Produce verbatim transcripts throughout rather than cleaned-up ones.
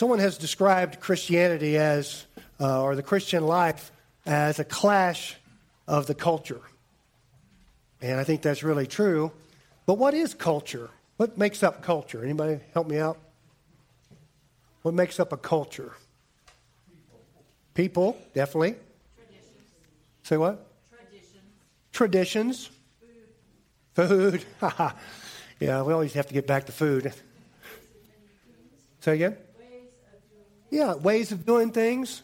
someone has described Christianity as, uh, or the Christian life as a clash of the culture. And I think that's really true. But what is culture? What makes up culture? Anybody help me out? What makes up a culture? People, definitely. Traditions. Say what? Traditions. Traditions. Food. Food. Yeah, we always have to get back to food. Say again? Ways of doing Yeah, ways of doing things.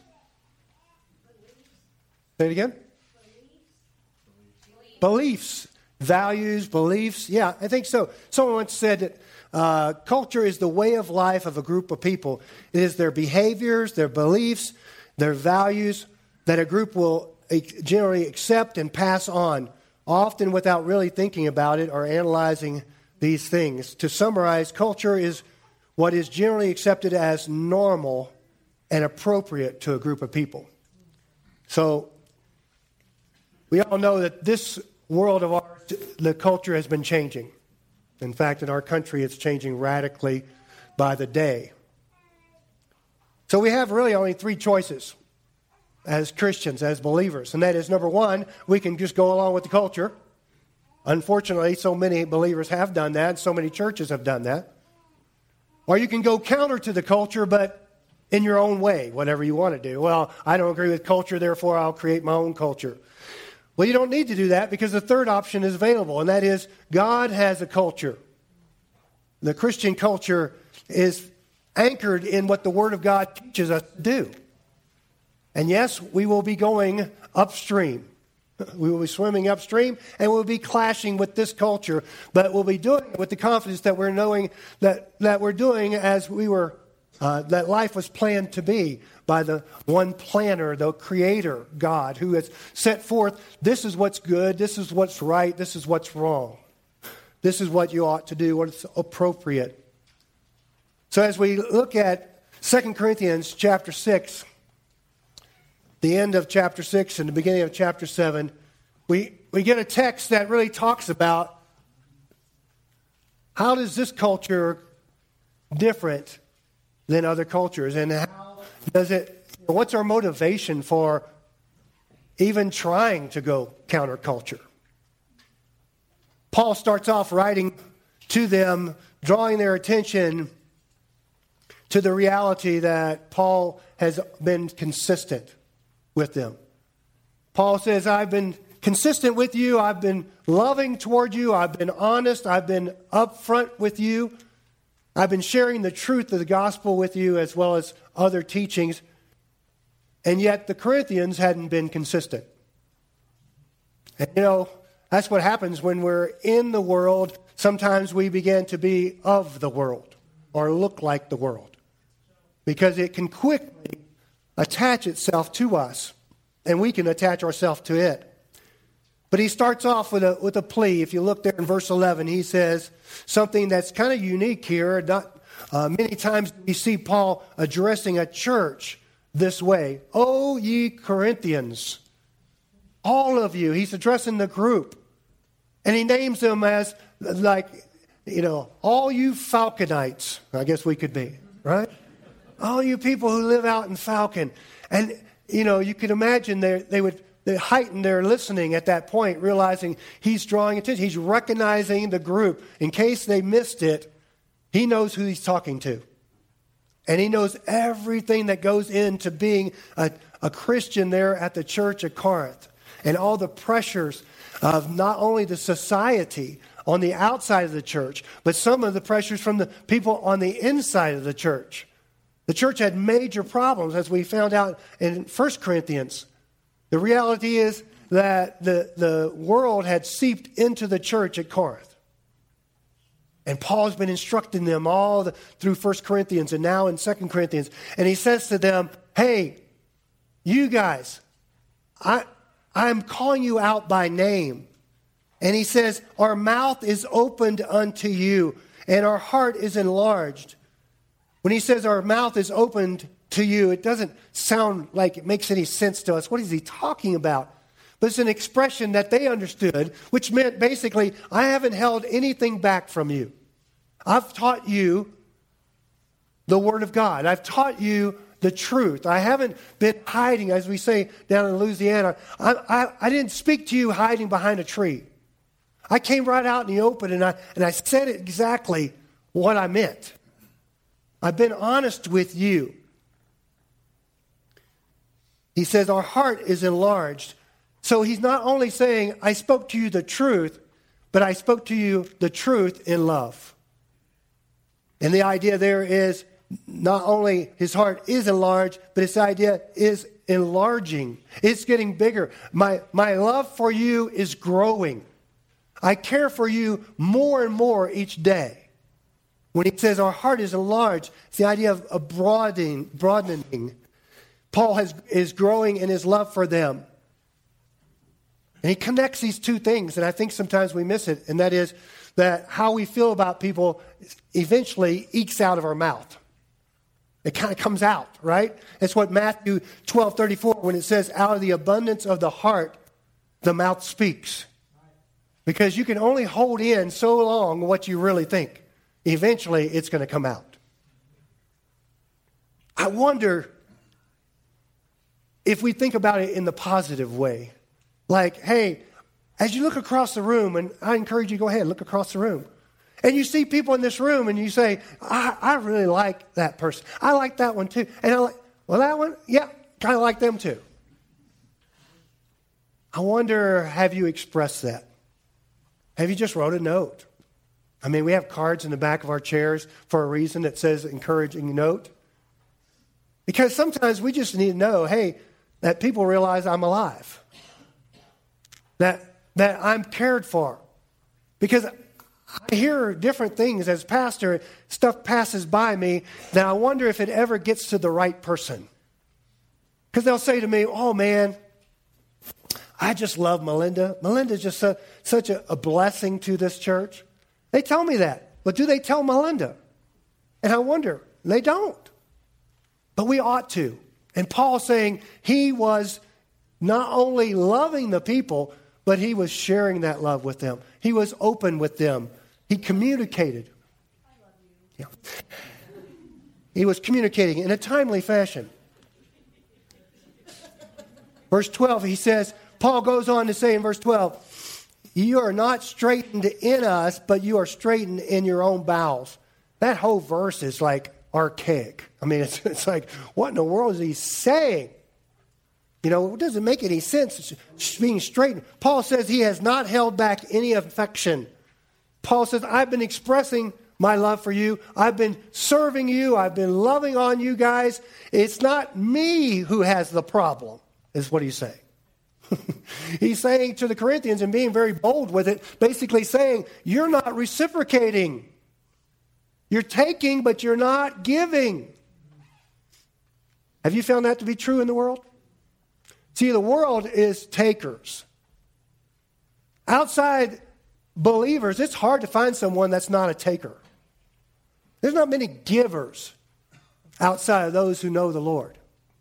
Say it again? Beliefs. Beliefs. Values, beliefs. Yeah, I think so. Someone once said that uh, culture is the way of life of a group of people. It is their behaviors, their beliefs, their values that a group will generally accept and pass on, often without really thinking about it or analyzing these things. To summarize, culture is what is generally accepted as normal and appropriate to a group of people. So, we all know that this world of ours, the culture has been changing. In fact, in our country, it's changing radically by the day. So we have really only three choices as Christians, as believers. And that is, number one, we can just go along with the culture. Unfortunately, so many believers have done that, and so many churches have done that. Or you can go counter to the culture, but in your own way, whatever you want to do. Well, I don't agree with culture, therefore I'll create my own culture. Well, you don't need to do that because the third option is available, and that is God has a culture. The Christian culture is anchored in what the Word of God teaches us to do. And yes, we will be going upstream. We will be swimming upstream, and we'll be clashing with this culture, but we'll be doing it with the confidence that we're knowing that, that we're doing as we were, uh, that life was planned to be by the one planner, the creator, God, who has set forth, this is what's good, this is what's right, this is what's wrong. This is what you ought to do, what's appropriate. So as we look at Second Corinthians chapter six, the end of chapter six and the beginning of chapter seven, we, we get a text that really talks about how does this culture different than other cultures, and how does it, what's our motivation for even trying to go counterculture? Paul starts off writing to them, drawing their attention to the reality that Paul has been consistent with them. Paul says, I've been consistent with you. I've been loving toward you. I've been honest. I've been upfront with you. I've been sharing the truth of the gospel with you as well as other teachings. And yet the Corinthians hadn't been consistent. And you know, that's what happens when we're in the world. Sometimes we begin to be of the world or look like the world because it can quickly attach itself to us and we can attach ourselves to it. But he starts off with a with a plea. If you look there in verse eleven, he says something that's kind of unique here. Not uh, many times we see Paul addressing a church this way. O ye Corinthians, all of you. He's addressing the group. And he names them as like, you know, all you Falconites. I guess we could be, right? All you people who live out in Falcon. And, you know, you could imagine they they would they heighten their listening at that point, realizing he's drawing attention. He's recognizing the group. In case they missed it, he knows who he's talking to. And he knows everything that goes into being a, a Christian there at the church at Corinth. And all the pressures of not only the society on the outside of the church, but some of the pressures from the people on the inside of the church. The church had major problems, as we found out in First Corinthians. The reality is that the, the world had seeped into the church at Corinth. And Paul's been instructing them all the, through First Corinthians and now in Second Corinthians. And he says to them, hey, you guys, I, I'm calling you out by name. And he says, our mouth is opened unto you and our heart is enlarged. When he says our mouth is opened to you, it doesn't sound like it makes any sense to us. What is he talking about? But it's an expression that they understood, which meant basically, I haven't held anything back from you. I've taught you the Word of God. I've taught you the truth. I haven't been hiding, as we say down in Louisiana. I, I, I didn't speak to you hiding behind a tree. I came right out in the open and I, and I said exactly what I meant. I've been honest with you. He says our heart is enlarged. So he's not only saying, I spoke to you the truth, but I spoke to you the truth in love. And the idea there is not only his heart is enlarged, but his idea is enlarging. It's getting bigger. My, my love for you is growing. I care for you more and more each day. When he says our heart is enlarged, it's the idea of, of broadening, broadening. Paul has, is growing in his love for them. And he connects these two things, and I think sometimes we miss it, and that is that how we feel about people eventually ekes out of our mouth. It kind of comes out, right? It's what Matthew twelve thirty-four, when it says, out of the abundance of the heart, the mouth speaks. Because you can only hold in so long what you really think. Eventually, it's going to come out. I wonder if we think about it in the positive way. Like, hey, as you look across the room, and I encourage you to go ahead, look across the room. And you see people in this room and you say, I, I really like that person. I like that one too. And I'm like, well, that one, yeah, kind of like them too. I wonder, have you expressed that? Have you just wrote a note? I mean, we have cards in the back of our chairs for a reason that says encouraging note. Because sometimes we just need to know, hey, that people realize I'm alive. That, that I'm cared for. Because I hear different things as pastor, stuff passes by me, that I wonder if it ever gets to the right person. Because they'll say to me, oh man, I just love Melinda. Melinda's just a, such a, a blessing to this church. They tell me that. But do they tell Melinda? And I wonder, they don't. But we ought to. And Paul's saying he was not only loving the people, but he was sharing that love with them. He was open with them. He communicated. I love you. Yeah. He was communicating in a timely fashion. Verse twelve, he says, Paul goes on to say in verse twelve, you are not straightened in us, but you are straightened in your own bowels. That whole verse is like archaic. I mean, it's, it's like, what in the world is he saying? You know, it doesn't make any sense being straightened. Paul says he has not held back any affection. Paul says, I've been expressing my love for you. I've been serving you. I've been loving on you guys. It's not me who has the problem, is what he's saying. He's saying to the Corinthians and being very bold with it, basically saying, you're not reciprocating. You're taking, but you're not giving. Have you found that to be true in the world? See, the world is takers. Outside believers, it's hard to find someone that's not a taker. There's not many givers outside of those who know the Lord.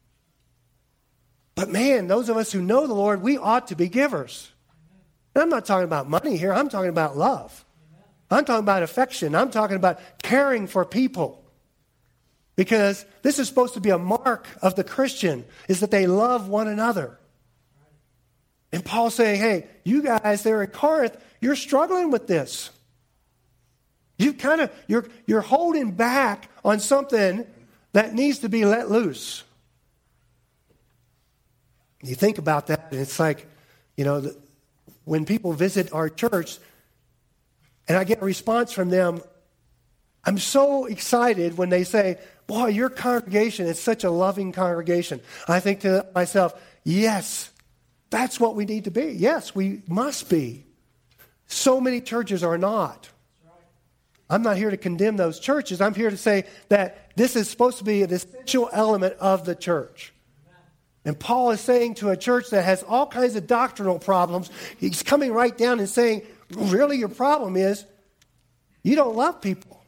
But man, those of us who know the Lord, we ought to be givers. And I'm not talking about money here. I'm talking about love. I'm talking about affection. I'm talking about caring for people. Because this is supposed to be a mark of the Christian, is that they love one another. And Paul's saying, hey, you guys there at Corinth, you're struggling with this. You kind of, you're, you're holding back on something that needs to be let loose. You think about that, and it's like, you know, the, when people visit our church, and I get a response from them, I'm so excited when they say, boy, your congregation is such a loving congregation. I think to myself, yes, that's what we need to be. Yes, we must be. So many churches are not. I'm not here to condemn those churches. I'm here to say that this is supposed to be an essential element of the church. And Paul is saying to a church that has all kinds of doctrinal problems, he's coming right down and saying, really your problem is you don't love people.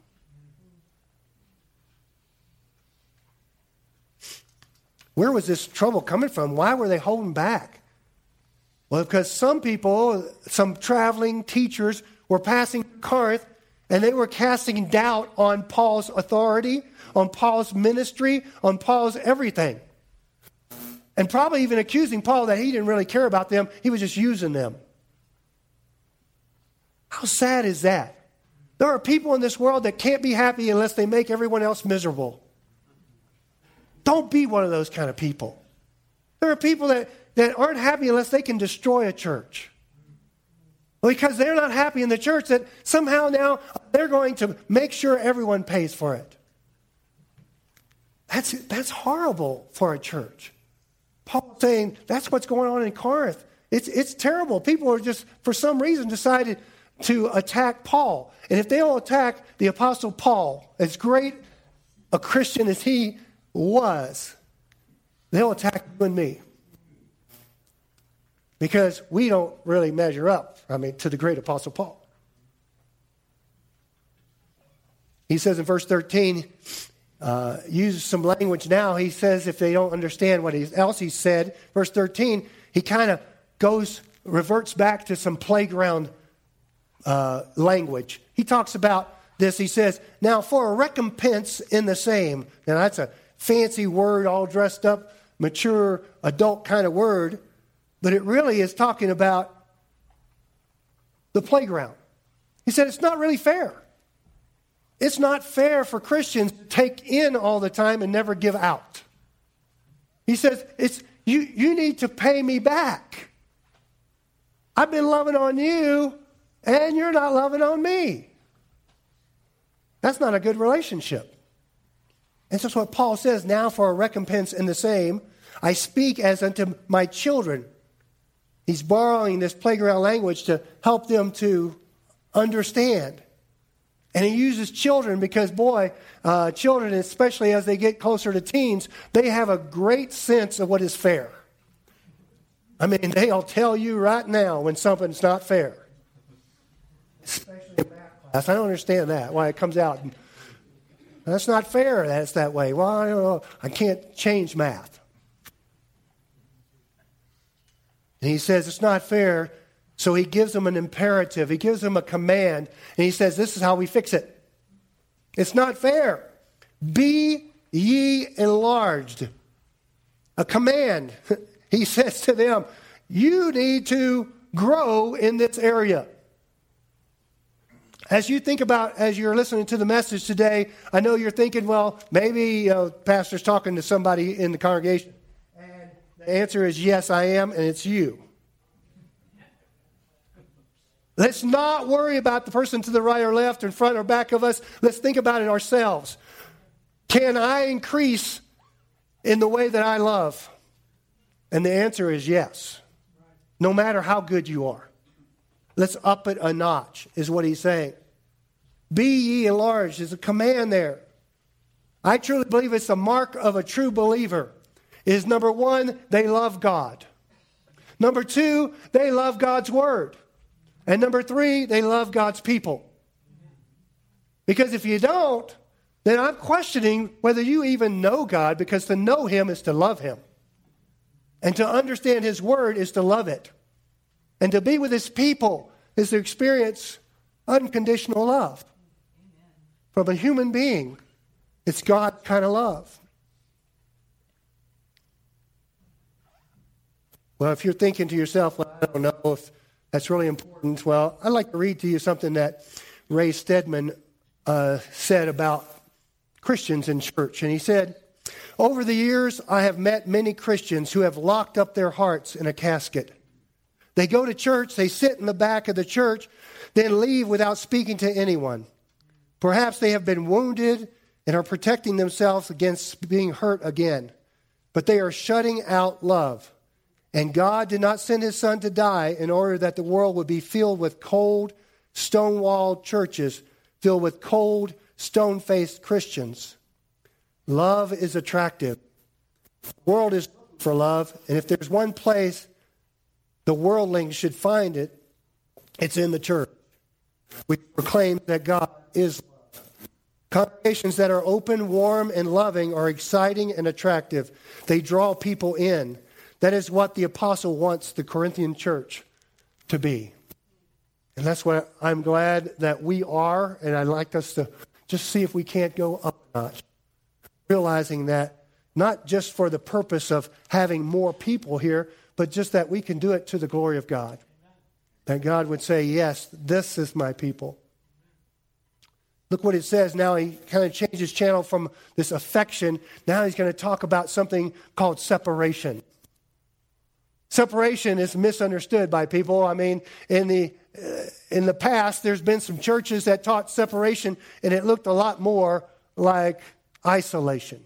Where was this trouble coming from? Why were they holding back? Well, because some people, some traveling teachers were passing Corinth, And they were casting doubt on Paul's authority, on Paul's ministry, on Paul's everything. And probably even accusing Paul that he didn't really care about them. He was just using them. How sad is that? There are people in this world that can't be happy unless they make everyone else miserable. Don't be one of those kind of people. There are people that, that aren't happy unless they can destroy a church. Because they're not happy in the church, that somehow now they're going to make sure everyone pays for it. That's, that's horrible for a church. Paul's saying that's what's going on in Corinth. It's, it's terrible. People are just, for some reason, decided to attack Paul. And if they'll attack the Apostle Paul, as great a Christian as he was, they'll attack you and me. Because we don't really measure up, I mean, to the great Apostle Paul. He says in verse thirteen, uh, uses some language now. He says if they don't understand what else he said, verse thirteen, he kind of goes, reverts back to some playground uh, language. He talks about this. He says, now for a recompense in the same. Now that's a fancy word, all dressed up, mature, adult kind of word. But it really is talking about the playground. He said it's not really fair. It's not fair for Christians to take in all the time and never give out. He says, it's you, you need to pay me back. I've been loving on you, and you're not loving on me. That's not a good relationship. And that's what Paul says, now for a recompense in the same, I speak as unto my children. He's borrowing this playground language to help them to understand. And he uses children because, boy, uh, children, especially as they get closer to teens, they have a great sense of what is fair. I mean, they'll tell you right now when something's not fair. Especially in math class. I don't understand that, why it comes out. And, that's not fair, that's that way. Well, I don't know. I can't change math. And he says it's not fair, so he gives them an imperative. He gives them a command, and he says this is how we fix it. It's not fair. Be ye enlarged. A command. He says to them, you need to grow in this area. As you think about, as you're listening to the message today, I know you're thinking, well, maybe uh, pastor's talking to somebody in the congregation. The answer is yes, I am, and it's you. Let's not worry about the person to the right or left, in front or back of us. Let's think about it ourselves. Can I increase in the way that I love? And the answer is yes. No matter how good you are. Let's up it a notch, is what he's saying. Be ye enlarged is a command there. I truly believe it's the mark of a true believer. Is number one, they love God. Number two, they love God's word. And number three, they love God's people. Because if you don't, then I'm questioning whether you even know God, because to know him is to love him. And to understand his word is to love it. And to be with his people is to experience unconditional love. From a human being, it's God kind of love. Well, if you're thinking to yourself, well, I don't know if that's really important. Well, I'd like to read to you something that Ray Stedman uh, said about Christians in church. And he said, over the years, I have met many Christians who have locked up their hearts in a casket. They go to church, they sit in the back of the church, then leave without speaking to anyone. Perhaps they have been wounded and are protecting themselves against being hurt again. But they are shutting out love. And God did not send his son to die in order that the world would be filled with cold, stone-walled churches, filled with cold, stone-faced Christians. Love is attractive. The world is looking for love, and if there's one place the worldlings should find it, it's in the church. We proclaim that God is love. Congregations that are open, warm, and loving are exciting and attractive. They draw people in. That is what the apostle wants the Corinthian church to be. And that's what I'm glad that we are, and I'd like us to just see if we can't go up a notch. Realizing that not just for the purpose of having more people here, but just that we can do it to the glory of God. That God would say, yes, this is my people. Look what it says now. He kind of changes channel from this affection. Now he's going to talk about something called separation. Separation is misunderstood by people. I mean, in the uh, in the past, there's been some churches that taught separation, and it looked a lot more like isolation.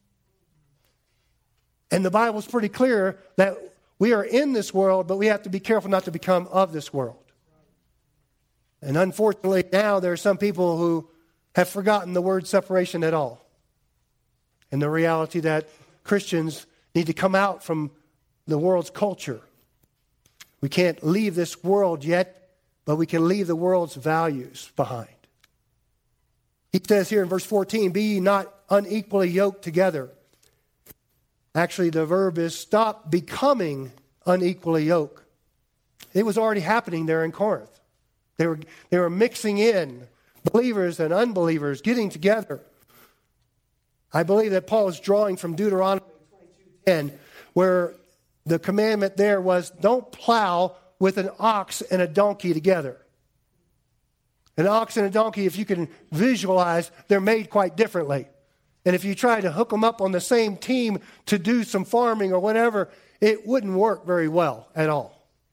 And the Bible's pretty clear that we are in this world, but we have to be careful not to become of this world. And unfortunately, now there are some people who have forgotten the word separation at all. And the reality that Christians need to come out from the world's culture. We can't leave this world yet, but we can leave the world's values behind. He says here in verse fourteen, be ye not unequally yoked together. Actually, the verb is stop becoming unequally yoked. It was already happening there in Corinth. They were, they were mixing in believers and unbelievers, getting together. I believe that Paul is drawing from Deuteronomy twenty-two ten, where the commandment there was don't plow with an ox and a donkey together. An ox and a donkey, if you can visualize, they're made quite differently. And if you try to hook them up on the same team to do some farming or whatever, it wouldn't work very well at all.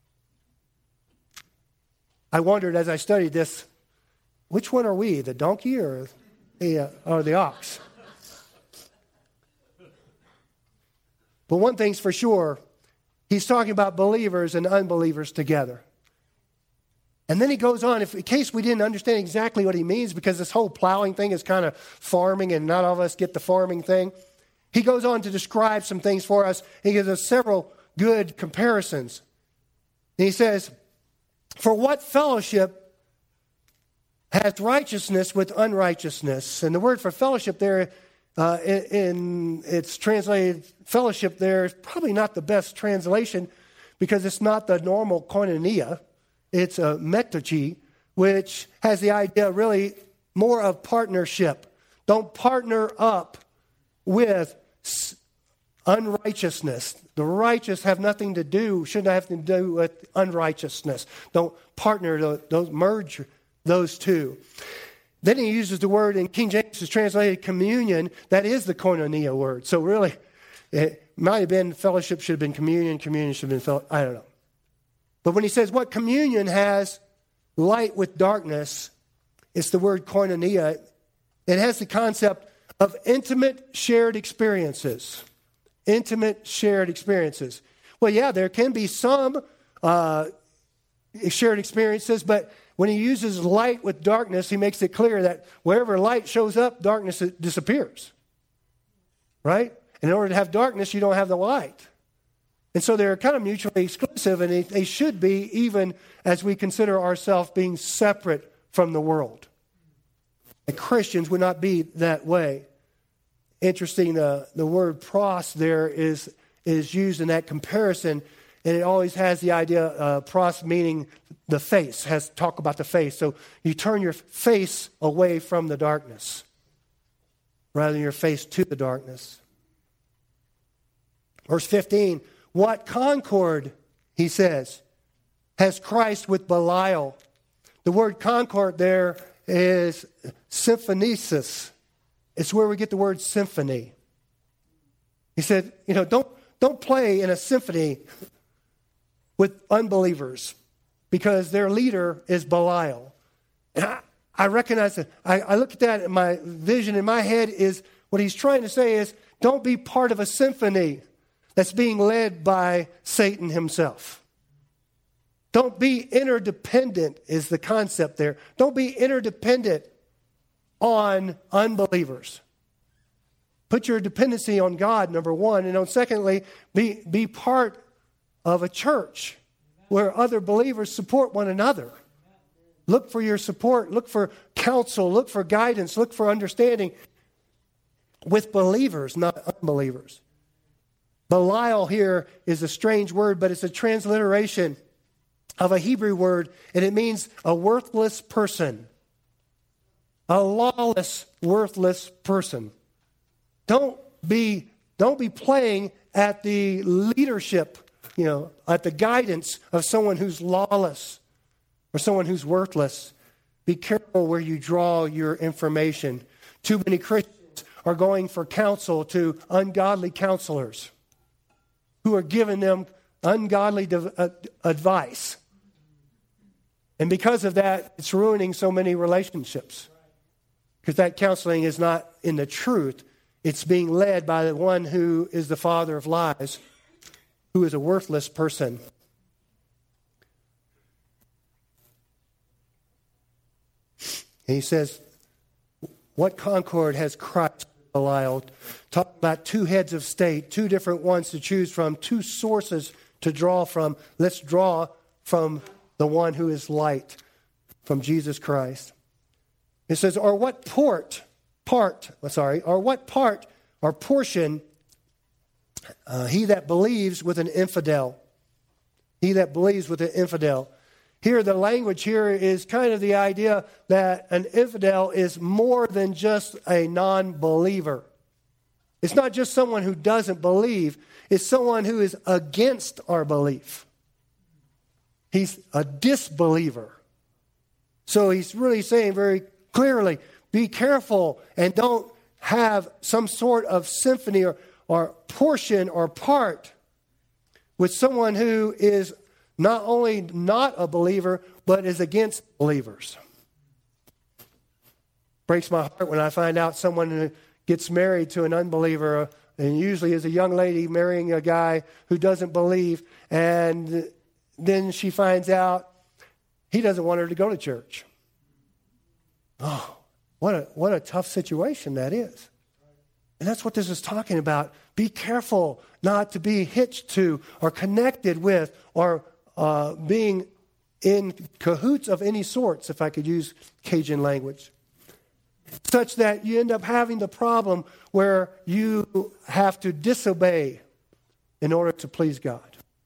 I wondered as I studied this, which one are we, the donkey or the, uh, or the ox? But one thing's for sure, he's talking about believers and unbelievers together. And then he goes on, if, in case we didn't understand exactly what he means, because this whole plowing thing is kind of farming and not all of us get the farming thing. He goes on to describe some things for us. He gives us several good comparisons. And he says, for what fellowship has righteousness with unrighteousness? And the word for fellowship there, uh, in, in it's translated fellowship there, is probably not the best translation because it's not the normal koinonia. It's a metochi, which has the idea really more of partnership. Don't partner up with unrighteousness. The righteous have nothing to do, shouldn't have to do with unrighteousness. Don't partner, don't merge those two. Then he uses the word in King James is translated communion. That is the koinonia word. So really, it might have been fellowship should have been communion. Communion should have been fellowship. I don't know. But when he says what communion has light with darkness, it's the word koinonia. It has the concept of intimate shared experiences. Intimate shared experiences. Well, yeah, there can be some uh, shared experiences, but when he uses light with darkness, he makes it clear that wherever light shows up, darkness disappears. Right? And in order to have darkness, you don't have the light. And so they're kind of mutually exclusive, and they, they should be even as we consider ourselves being separate from the world. And Christians would not be that way. Interesting, uh, the word pros there is, is used in that comparison, and it always has the idea, uh, pros meaning the face, has talk about the face. So you turn your face away from the darkness rather than your face to the darkness. Verse fifteen, what concord, he says, has Christ with Belial? The word concord there is symphonesis. It's where we get the word symphony. He said, you know, don't, don't play in a symphony with unbelievers because their leader is Belial. And I, I recognize it. I, I look at that and my vision in my head is what he's trying to say is don't be part of a symphony that's being led by Satan himself. Don't be interdependent is the concept there. Don't be interdependent on unbelievers. Put your dependency on God, number one. And on secondly, be, be part of a church where other believers support one another. Look for your support. Look for counsel. Look for guidance. Look for understanding with believers, not unbelievers. Belial here is a strange word, but it's a transliteration of a Hebrew word, and it means a worthless person. A lawless, worthless person. Don't be, don't be playing at the leadership, you know, at the guidance of someone who's lawless or someone who's worthless. Be careful where you draw your information. Too many Christians are going for counsel to ungodly counselors who are giving them ungodly div- uh, advice. And because of that, it's ruining so many relationships. Because that counseling is not in the truth. It's being led by the one who is the father of lies, who is a worthless person. And he says, what concord has Christ, Belial? Talking about two heads of state, two different ones to choose from, two sources to draw from. Let's draw from the one who is light, from Jesus Christ. It says, or what port, part, sorry, or what part or portion uh, he that believes with an infidel. He that believes with an infidel. Here, the language here is kind of the idea that an infidel is more than just a non-believer. It's not just someone who doesn't believe. It's someone who is against our belief. He's a disbeliever. So he's really saying very clearly, be careful and don't have some sort of symphony or, or portion or part with someone who is not only not a believer, but is against believers. Breaks my heart when I find out someone who gets married to an unbeliever, and usually is a young lady marrying a guy who doesn't believe, and then she finds out he doesn't want her to go to church. Oh, what a what a tough situation that is. And that's what this is talking about. Be careful not to be hitched to or connected with or uh, being in cahoots of any sorts, if I could use Cajun language, such that you end up having the problem where you have to disobey in order to please God.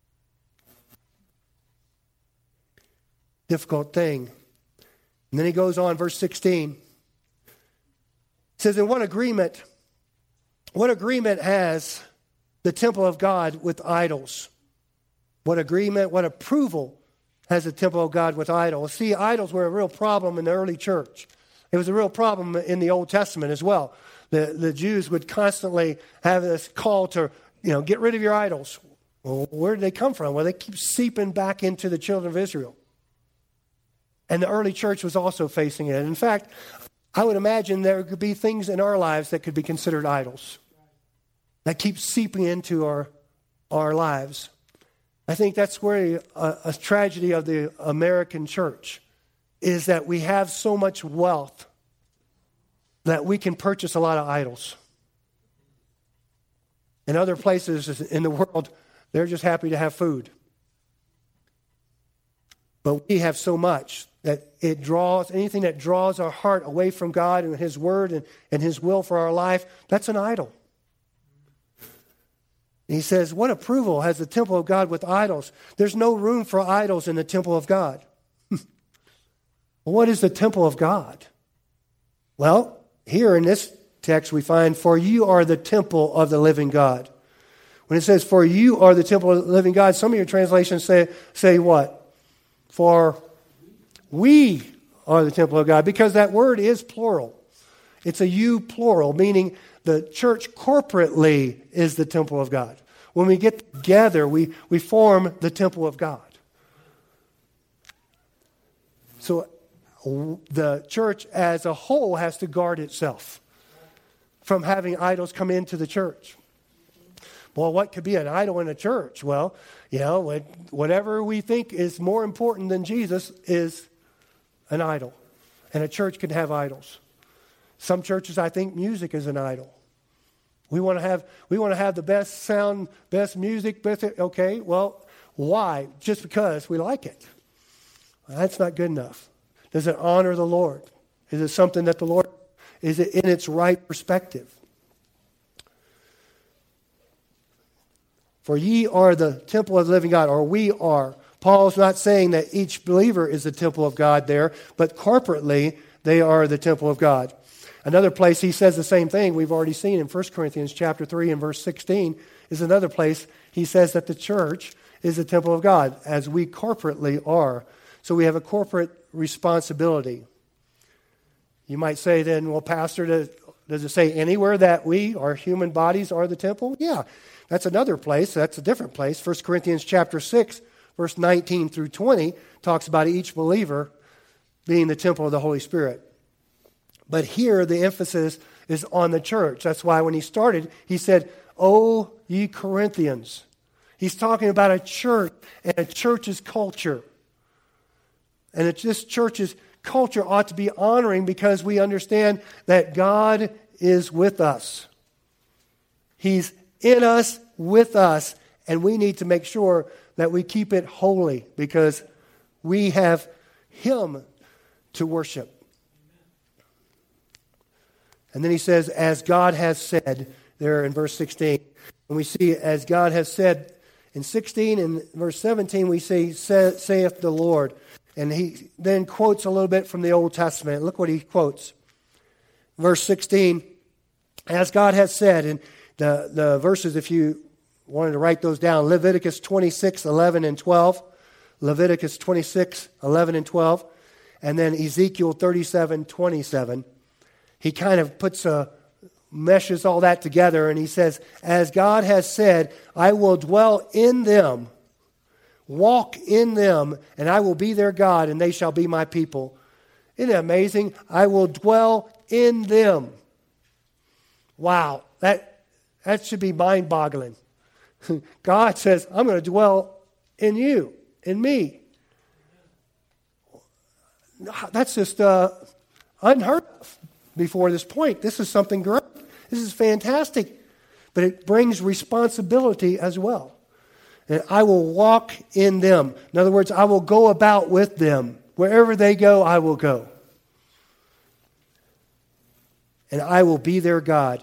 Difficult thing. And then he goes on, verse sixteen. It says, in what agreement, what agreement has the temple of God with idols? What agreement, what approval has the temple of God with idols? See, idols were a real problem in the early church. It was a real problem in the Old Testament as well. The, the Jews would constantly have this call to, you know, get rid of your idols. Well, where did they come from? Well, they keep seeping back into the children of Israel. And the early church was also facing it. In fact, I would imagine there could be things in our lives that could be considered idols that keep seeping into our, our lives. I think that's where a, a tragedy of the American church is, that we have so much wealth that we can purchase a lot of idols. In other places in the world, they're just happy to have food. But we have so much that it draws, anything that draws our heart away from God and His Word and, and His will for our life, that's an idol. And he says, what approval has the temple of God with idols? There's no room for idols in the temple of God. What is the temple of God? Well, here in this text we find, for you are the temple of the living God. When it says, for you are the temple of the living God, some of your translations say, say what? For we are the temple of God, because that word is plural. It's a you plural, meaning the church corporately is the temple of God. When we get together, we, we form the temple of God. So the church as a whole has to guard itself from having idols come into the church. Well, what could be an idol in a church? Well, you know, whatever we think is more important than Jesus is an idol. And a church can have idols. Some churches, I think music is an idol. We want to have we want to have the best sound, best music, best, okay, well, why? Just because we like it. Well, that's not good enough. Does it honor the Lord? Is it something that the Lord, is it in its right perspective? For ye are the temple of the living God, or we are. Paul's not saying that each believer is the temple of God there, but corporately they are the temple of God. Another place he says the same thing we've already seen in First Corinthians chapter three and verse sixteen is another place he says that the church is the temple of God, as we corporately are. So we have a corporate responsibility. You might say then, well, Pastor, does, does it say anywhere that we, our human bodies, are the temple? Yeah, that's another place. That's a different place. First Corinthians chapter six, verse nineteen through twenty, talks about each believer being the temple of the Holy Spirit. But here the emphasis is on the church. That's why when he started, he said, "O ye Corinthians." He's talking about a church and a church's culture. And it's this church's culture ought to be honoring because we understand that God is with us. He's in us, with us, and we need to make sure that we keep it holy because we have Him to worship. And then he says, as God has said, there in verse sixteen. And we see, as God has said, in sixteen and verse seventeen, we see, saith the Lord. And he then quotes a little bit from the Old Testament. Look what he quotes. Verse sixteen, as God has said, and the, the verses, if you wanted to write those down, Leviticus twenty-six, eleven and twelve. Leviticus twenty-six, eleven and twelve. And then Ezekiel thirty-seven, twenty-seven. He kind of puts a, meshes all that together and he says, as God has said, I will dwell in them, walk in them, and I will be their God, and they shall be my people. Isn't it amazing? I will dwell in them. Wow, that, that should be mind-boggling. God says, I'm going to dwell in you, in me. That's just uh, unheard of before this point. This is something great. This is fantastic. But it brings responsibility as well. And I will walk in them. In other words, I will go about with them. Wherever they go, I will go. And I will be their God.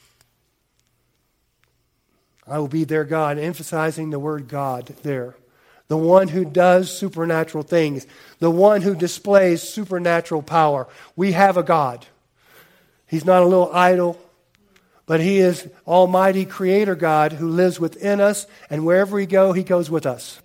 I will be their God, emphasizing the word God there. The one who does supernatural things. The one who displays supernatural power. We have a God. He's not a little idol, but He is Almighty Creator God who lives within us, and wherever we go, He goes with us.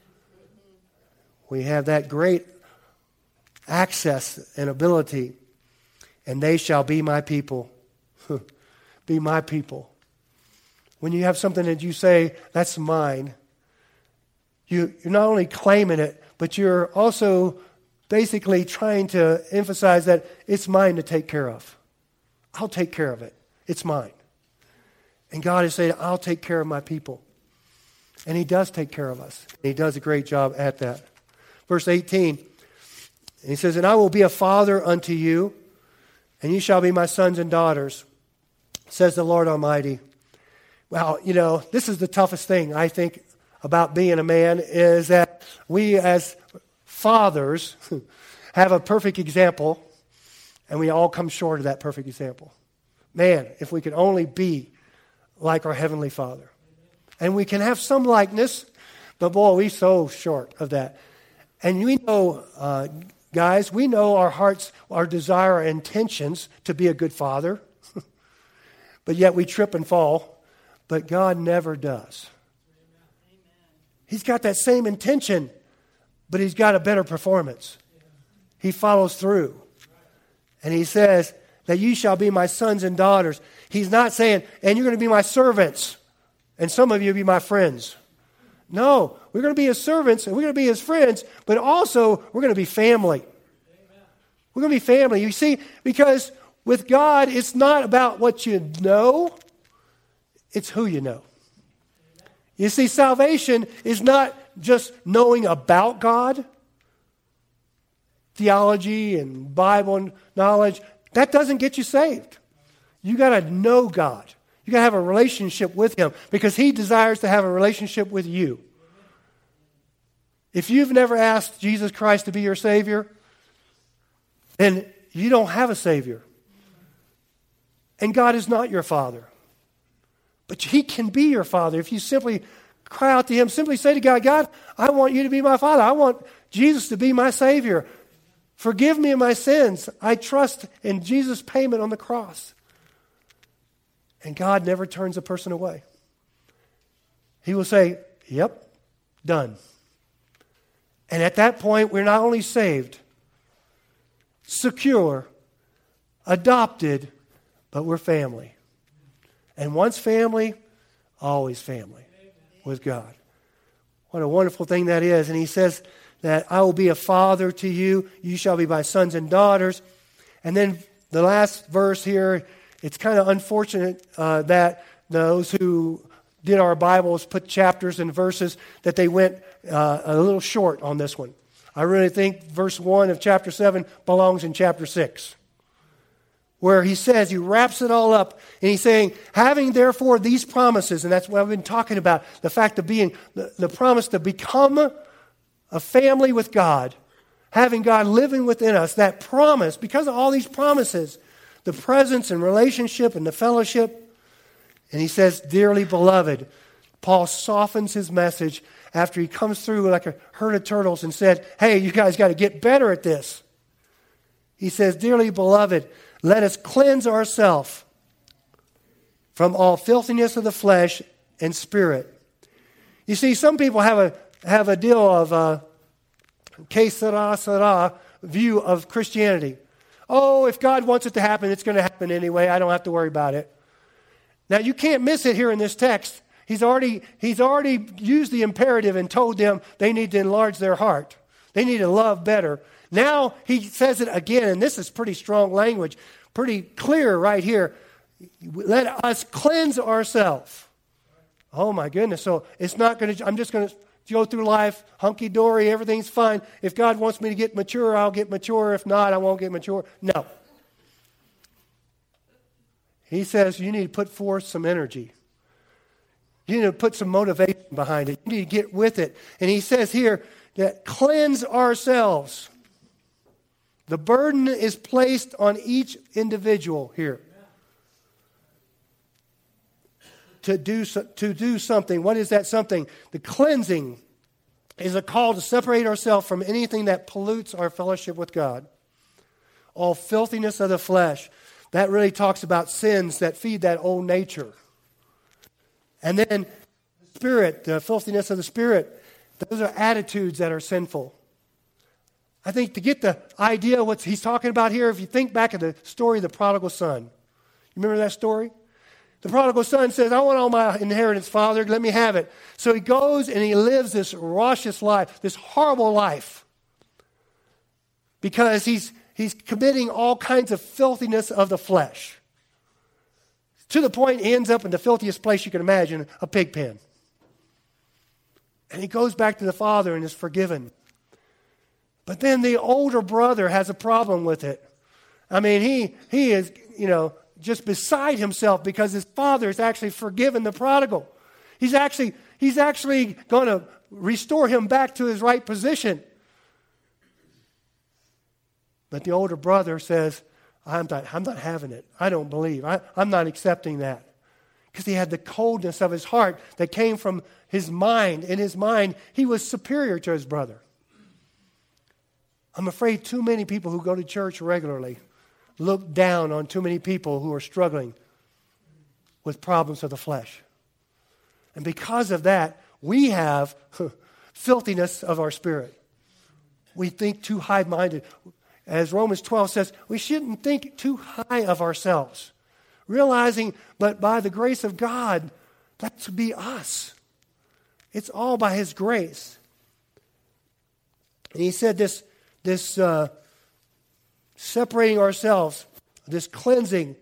We have that great access and ability, and they shall be my people. Be my people. When you have something that you say, that's mine, you, you're not only claiming it, but you're also basically trying to emphasize that it's mine to take care of. I'll take care of it. It's mine. And God is saying, I'll take care of my people. And He does take care of us. He does a great job at that. Verse eighteen, He says, and I will be a father unto you, and you shall be my sons and daughters, says the Lord Almighty. Well, you know, this is the toughest thing, I think, about being a man, is that we as fathers have a perfect example, and we all come short of that perfect example. Man, if we could only be like our Heavenly Father. And we can have some likeness, but boy, we're so short of that. And we know, uh, guys, we know our hearts, our desire, our intentions to be a good father. But yet we trip and fall. But God never does. He's got that same intention, but He's got a better performance. He follows through. And He says that you shall be my sons and daughters. He's not saying, and you're going to be my servants. And some of you will be my friends. No, we're going to be His servants and we're going to be His friends, but also we're going to be family. Amen. We're going to be family. You see, because with God, it's not about what you know, it's who you know. You see, salvation is not just knowing about God. Theology and Bible knowledge, that doesn't get you saved. You got to know God. You got to have a relationship with Him because He desires to have a relationship with you. If you've never asked Jesus Christ to be your Savior, then you don't have a Savior. And God is not your Father. But He can be your Father if you simply cry out to him. Simply say to God, God, I want you to be my Father. I want Jesus to be my Savior. Forgive me of my sins. I trust in Jesus' payment on the cross. And God never turns a person away. He will say, yep, done. And at that point, we're not only saved, secure, adopted, but we're family. And once family, always family with God. What a wonderful thing that is. And he says that I will be a father to you. You shall be my sons and daughters. And then the last verse here, it's kind of unfortunate uh, that those who did our Bibles put chapters and verses that they went uh, a little short on this one. I really think verse one of chapter seven belongs in chapter six. Where he says, he wraps it all up, and he's saying, having therefore these promises, and that's what I've been talking about, the fact of being, the, the promise to become a family with God, having God living within us, that promise, because of all these promises, the presence and relationship and the fellowship. And he says, dearly beloved, Paul softens his message after he comes through like a herd of turtles and said, hey, you guys got to get better at this. He says, dearly beloved, let us cleanse ourselves from all filthiness of the flesh and spirit. You see, some people have a have a deal of a que sera, sera view of Christianity. Oh, if God wants it to happen, it's going to happen anyway. I don't have to worry about it. Now, you can't miss it here in this text. He's already, he's already used the imperative and told them they need to enlarge their heart. They need to love better. Now he says it again, and this is pretty strong language, pretty clear right here. Let us cleanse ourselves. Oh my goodness. So it's not going to, I'm just going to go through life hunky-dory, everything's fine. If God wants me to get mature, I'll get mature. If not, I won't get mature. No. He says you need to put forth some energy. You need to put some motivation behind it. You need to get with it. And he says here that cleanse ourselves. The burden is placed on each individual here. To do, to do something. What is that something? The cleansing is a call to separate ourselves from anything that pollutes our fellowship with God. All filthiness of the flesh. That really talks about sins that feed that old nature. And then the spirit, the filthiness of the spirit. Those are attitudes that are sinful. I think to get the idea of what he's talking about here, if you think back of the story of the prodigal son. You remember that story? The prodigal son says, I want all my inheritance, Father. Let me have it. So he goes and he lives this raucous life, this horrible life. Because he's, he's committing all kinds of filthiness of the flesh. To the point he ends up in the filthiest place you can imagine, a pig pen. And he goes back to the father and is forgiven. But then the older brother has a problem with it. I mean, he he is, you know, just beside himself because his father has actually forgiven the prodigal. He's actually he's actually going to restore him back to his right position. But the older brother says, I'm not, I'm not having it. I don't believe. I, I'm not accepting that. Because he had the coldness of his heart that came from his mind. In his mind, he was superior to his brother. I'm afraid too many people who go to church regularly look down on too many people who are struggling with problems of the flesh. And because of that, we have filthiness of our spirit. We think too high-minded. As Romans twelve says, we shouldn't think too high of ourselves. Realizing, but by the grace of God, that should be us. It's all by His grace. And he said this, this uh, separating ourselves, this cleansing,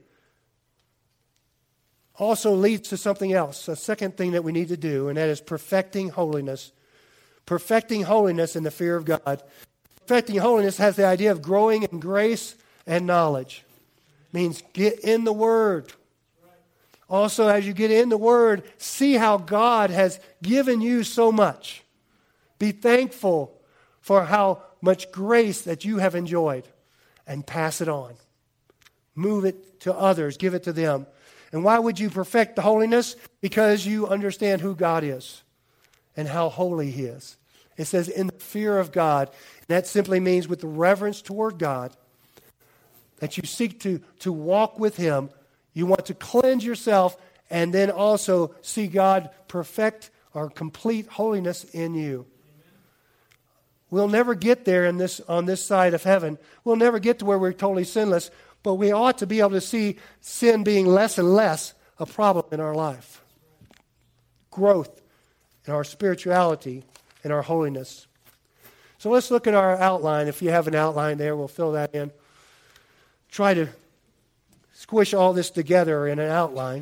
also leads to something else, a second thing that we need to do, and that is perfecting holiness. Perfecting holiness in the fear of God. Perfecting holiness has the idea of growing in grace and knowledge. It means get in the Word. Also, as you get in the Word, see how God has given you so much. Be thankful for how much grace that you have enjoyed and pass it on. Move it to others. Give it to them. And why would you perfect the holiness? Because you understand who God is. and how holy He is. It says, in the fear of God. And that simply means with the reverence toward God, that you seek to, to walk with Him. You want to cleanse yourself and then also see God perfect or complete holiness in you. We'll never get there in this on this side of heaven. We'll never get to where we're totally sinless, but we ought to be able to see sin being less and less a problem in our life. Growth in our spirituality and our holiness. So let's look at our outline. If you have an outline there, we'll fill that in. Try to squish all this together in an outline.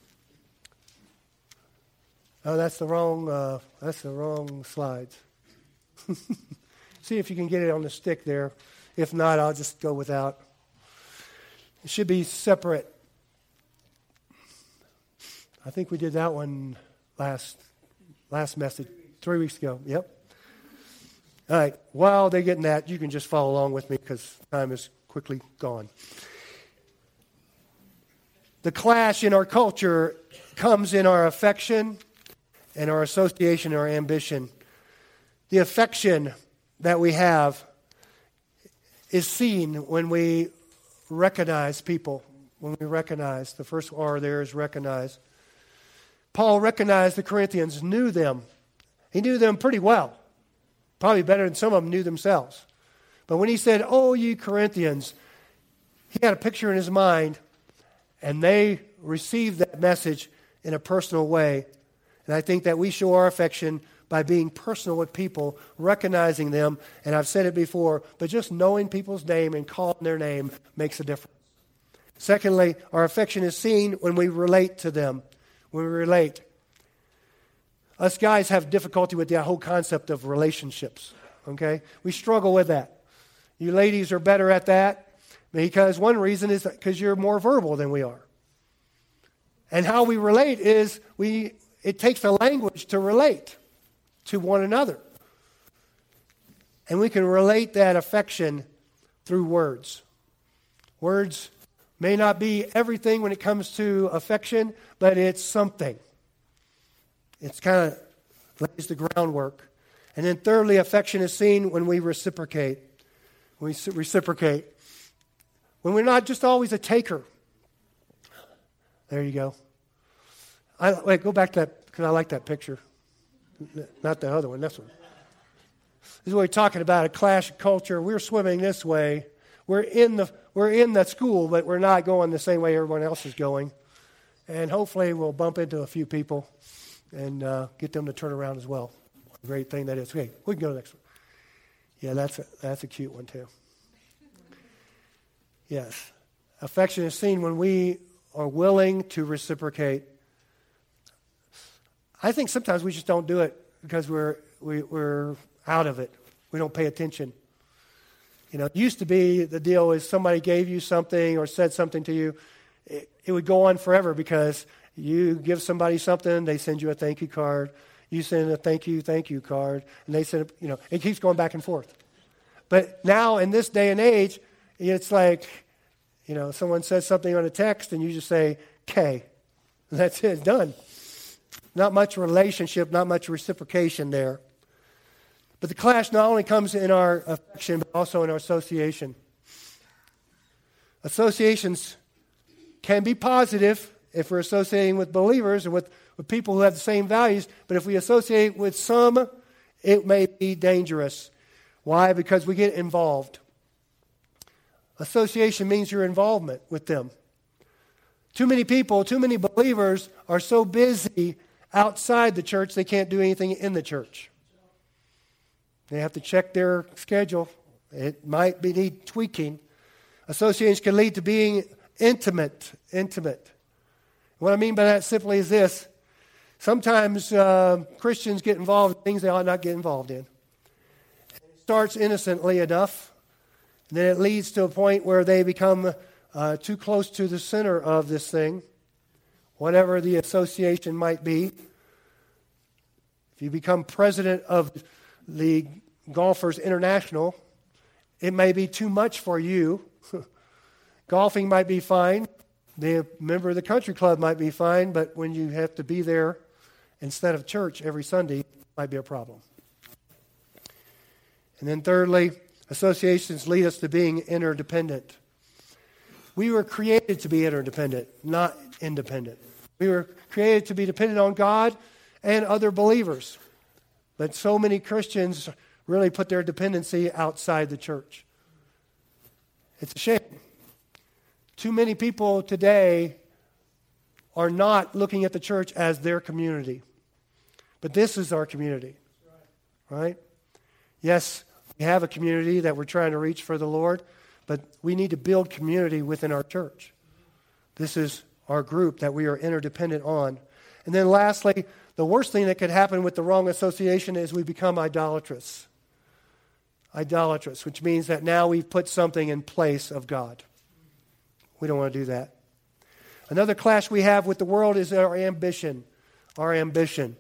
Oh, that's the wrong. Uh, that's the wrong slides. See if you can get it on the stick there. If not, I'll just go without. It should be separate. I think we did that one last last message three weeks ago. Yep. All right. While they're getting that, you can just follow along with me because time is quickly gone. The clash in our culture comes in our affection and our association, our ambition. The affection that we have is seen when we recognize people, when we recognize, the first R there is recognize. Paul recognized the Corinthians, knew them. He knew them pretty well, probably better than some of them knew themselves. But when he said, oh, you Corinthians, he had a picture in his mind, and they received that message in a personal way. And I think that we show our affection by being personal with people, recognizing them. And I've said it before, but just knowing people's name and calling their name makes a difference. Secondly, our affection is seen when we relate to them. When we relate. Us guys have difficulty with the whole concept of relationships. Okay? We struggle with that. You ladies are better at that because one reason is because you're more verbal than we are. And how we relate is we it takes a language to relate to one another. And we can relate that affection through words. Words may not be everything when it comes to affection, but it's something. It's kind of lays the groundwork. And then thirdly, affection is seen when we reciprocate. When we reciprocate. When we're not just always a taker. There you go. I, wait, go back to that, because I like that picture. Not the other one, this one. This is what we're talking about, a clash of culture. We're swimming this way. We're in the we're in the school, but we're not going the same way everyone else is going. And hopefully we'll bump into a few people and uh, get them to turn around as well. What a great thing that is. Okay, we can go to the next one. Yeah, that's a, that's a cute one too. Yes. Affection is seen when we are willing to reciprocate. I think sometimes we just don't do it because we're we, we're out of it. We don't pay attention. You know, it used to be the deal is somebody gave you something or said something to you, it, it would go on forever because you give somebody something, they send you a thank you card. You send a thank you, thank you card, and they send, you know, it keeps going back and forth. But now in this day and age, it's like, you know, someone says something on a text and you just say, "K." That's it, it's done. Not much relationship, not much reciprocation there. But the clash not only comes in our affection, but also in our association. Associations can be positive if we're associating with believers and with, with people who have the same values. But if we associate with some, it may be dangerous. Why? Because we get involved. Association means your involvement with them. Too many people, too many believers are so busy outside the church, they can't do anything in the church. They have to check their schedule. It might be need tweaking. Associations can lead to being intimate. Intimate. What I mean by that simply is this. Sometimes uh, Christians get involved in things they ought not get involved in. It starts innocently enough, and then it leads to a point where they become uh, too close to the center of this thing, whatever the association might be. If you become president of the Golfers International, it may be too much for you. Golfing might be fine. The member of the country club might be fine, but when you have to be there instead of church every Sunday, might be a problem. And then thirdly, associations lead us to being interdependent. We were created to be interdependent, not independent. We were created to be dependent on God and other believers. But so many Christians really put their dependency outside the church. It's a shame. Too many people today are not looking at the church as their community. But this is our community. Right? Yes, we have a community that we're trying to reach for the Lord, but we need to build community within our church. This is our group that we are interdependent on. And then lastly, the worst thing that could happen with the wrong association is we become idolatrous. Idolatrous, which means that now we've put something in place of God. We don't want to do that. Another clash we have with the world is our ambition. Our ambition.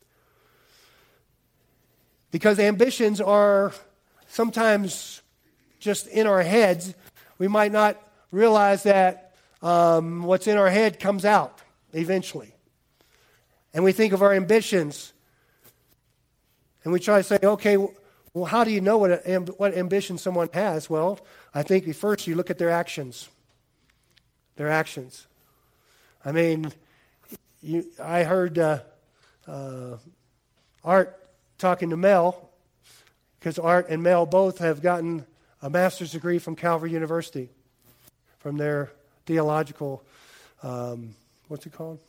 Because ambitions are sometimes just in our heads. We might not realize that um, what's in our head comes out eventually. And we think of our ambitions. And we try to say, okay, well, how do you know what, a, what ambition someone has? Well, I think first you look at their actions. Their actions. I mean, you, I heard uh, uh, Art talking to Mel, because Art and Mel both have gotten a master's degree from Calvary University, from their theological, um, what's it called?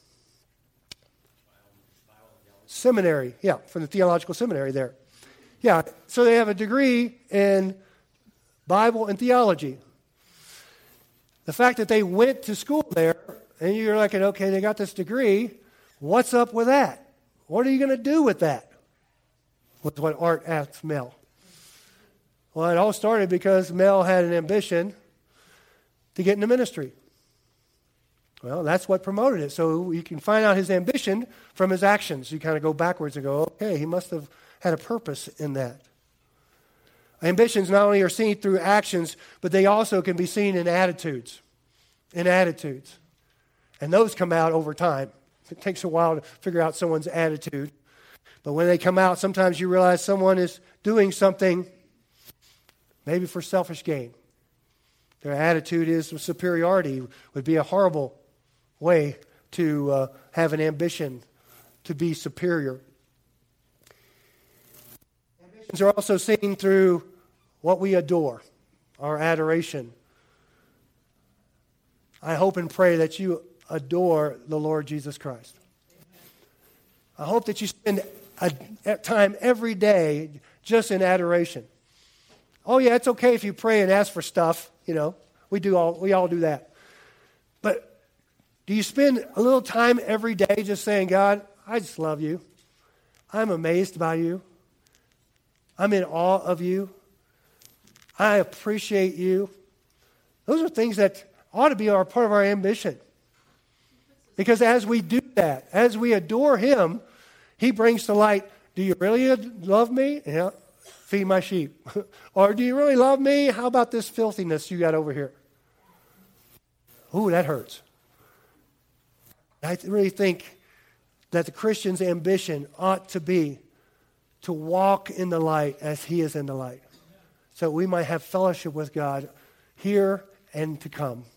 Seminary. Yeah, from the theological seminary there. Yeah, so they have a degree in Bible and theology. The fact that they went to school there, and you're like, okay, they got this degree, what's up with that? What are you going to do with that? Was what Art asked Mel. Well, it all started because Mel had an ambition to get into ministry. Well, that's what promoted it. So you can find out his ambition from his actions. You kind of go backwards and go, okay, he must have had a purpose in that. Ambitions not only are seen through actions, but they also can be seen in attitudes. In attitudes. And those come out over time. It takes a while to figure out someone's attitude. But when they come out, sometimes you realize someone is doing something maybe for selfish gain. Their attitude is superiority would be a horrible way to uh, have an ambition to be superior. Ambitions are also seen through what we adore, our adoration. I hope and pray that you adore the Lord Jesus Christ. I hope that you spend a, a time every day just in adoration. Oh yeah, it's okay if you pray and ask for stuff, you know. We do all we all do that. But do you spend a little time every day just saying, God, I just love you. I'm amazed by you. I'm in awe of you. I appreciate you. Those are things that ought to be our part of our ambition. Because as we do that, as we adore him, he brings to light, do you really love me? Yeah, feed my sheep. Or do you really love me? How about this filthiness you got over here? Ooh, that hurts. I really think that the Christian's ambition ought to be to walk in the light as he is in the light. So we might have fellowship with God here and to come.